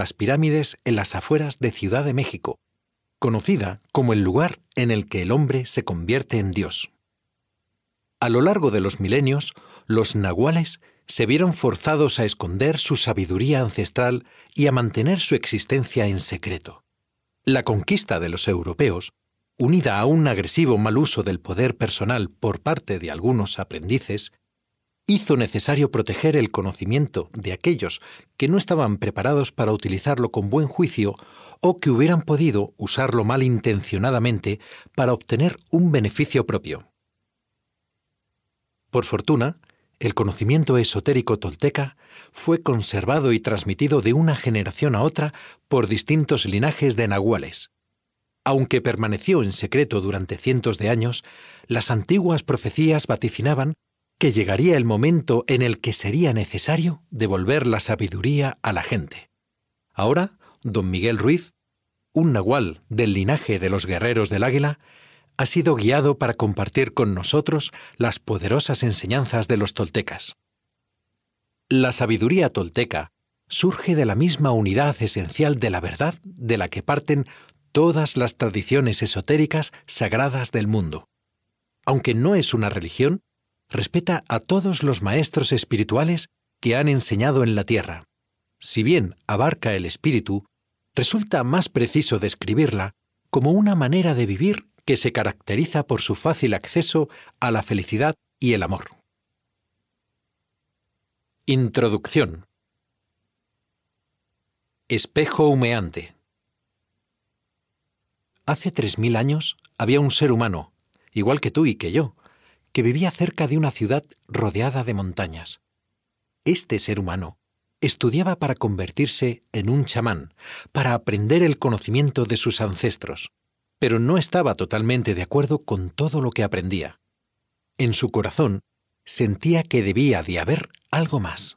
las pirámides en las afueras de Ciudad de México, conocida como el lugar en el que el hombre se convierte en Dios. A lo largo de los milenios, los nahuales se vieron forzados a esconder su sabiduría ancestral y a mantener su existencia en secreto. La conquista de los europeos, unida a un agresivo mal uso del poder personal por parte de algunos aprendices, hizo necesario proteger el conocimiento de aquellos que no estaban preparados para utilizarlo con buen juicio o que hubieran podido usarlo malintencionadamente para obtener un beneficio propio. Por fortuna, el conocimiento esotérico tolteca fue conservado y transmitido de una generación a otra por distintos linajes de nahuales. Aunque permaneció en secreto durante cientos de años, las antiguas profecías vaticinaban que llegaría el momento en el que sería necesario devolver la sabiduría a la gente. Ahora, don Miguel Ruiz, un nahual del linaje de los guerreros del águila, ha sido guiado para compartir con nosotros las poderosas enseñanzas de los toltecas. La sabiduría tolteca surge de la misma unidad esencial de la verdad de la que parten todas las tradiciones esotéricas sagradas del mundo. Aunque no es una religión, respeta a todos los maestros espirituales que han enseñado en la tierra. Si bien abarca el espíritu, resulta más preciso describirla como una manera de vivir que se caracteriza por su fácil acceso a la felicidad y el amor. Introducción. Espejo humeante. Hace 3000 años había un ser humano, igual que tú y que yo, que vivía cerca de una ciudad rodeada de montañas. Este ser humano estudiaba para convertirse en un chamán, para aprender el conocimiento de sus ancestros, pero no estaba totalmente de acuerdo con todo lo que aprendía. En su corazón sentía que debía de haber algo más.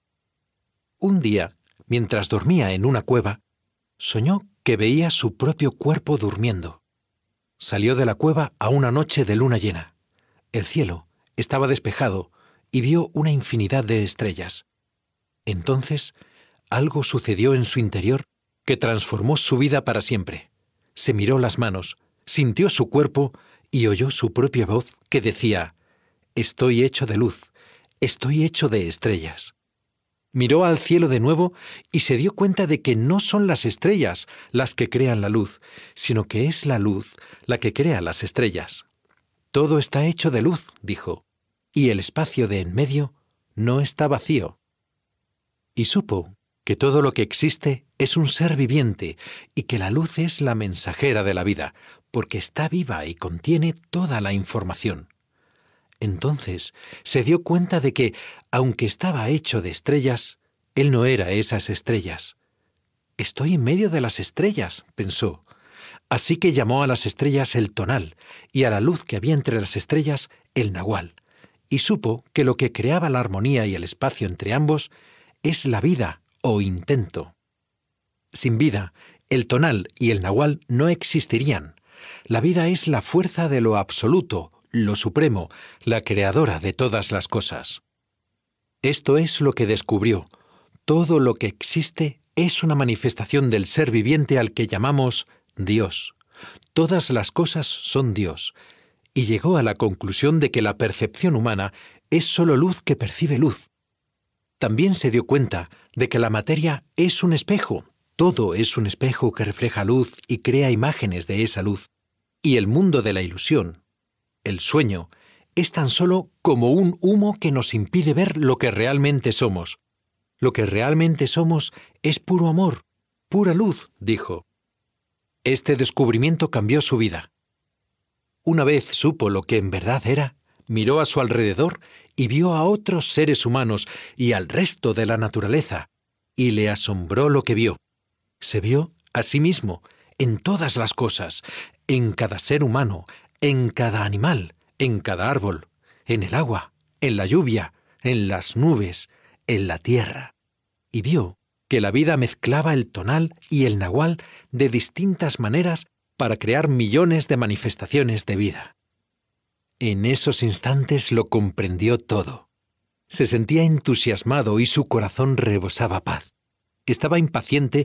Un día, mientras dormía en una cueva, soñó que veía su propio cuerpo durmiendo. Salió de la cueva a una noche de luna llena. El cielo estaba despejado y vio una infinidad de estrellas. Entonces, algo sucedió en su interior que transformó su vida para siempre. Se miró las manos, sintió su cuerpo y oyó su propia voz que decía: «Estoy hecho de luz, estoy hecho de estrellas». Miró al cielo de nuevo y se dio cuenta de que no son las estrellas las que crean la luz, sino que es la luz la que crea las estrellas. «Todo está hecho de luz», dijo, «y el espacio de en medio no está vacío». Y supo que todo lo que existe es un ser viviente y que la luz es la mensajera de la vida, porque está viva y contiene toda la información. Entonces se dio cuenta de que, aunque estaba hecho de estrellas, él no era esas estrellas. «Estoy en medio de las estrellas», pensó. Así que llamó a las estrellas el tonal y a la luz que había entre las estrellas el nahual, y supo que lo que creaba la armonía y el espacio entre ambos es la vida o intento. Sin vida, el tonal y el nahual no existirían. La vida es la fuerza de lo absoluto, lo supremo, la creadora de todas las cosas. Esto es lo que descubrió. Todo lo que existe es una manifestación del ser viviente al que llamamos Dios. Todas las cosas son Dios. Y llegó a la conclusión de que la percepción humana es solo luz que percibe luz. También se dio cuenta de que la materia es un espejo. Todo es un espejo que refleja luz y crea imágenes de esa luz. Y el mundo de la ilusión, el sueño, es tan solo como un humo que nos impide ver lo que realmente somos. Lo que realmente somos es puro amor, pura luz, dijo. Este descubrimiento cambió su vida. Una vez supo lo que en verdad era, miró a su alrededor y vio a otros seres humanos y al resto de la naturaleza, y le asombró lo que vio. Se vio a sí mismo, en todas las cosas, en cada ser humano, en cada animal, en cada árbol, en el agua, en la lluvia, en las nubes, en la tierra. Y vio que la vida mezclaba el tonal y el nahual de distintas maneras para crear millones de manifestaciones de vida. En esos instantes lo comprendió todo. Se sentía entusiasmado y su corazón rebosaba paz. Estaba impaciente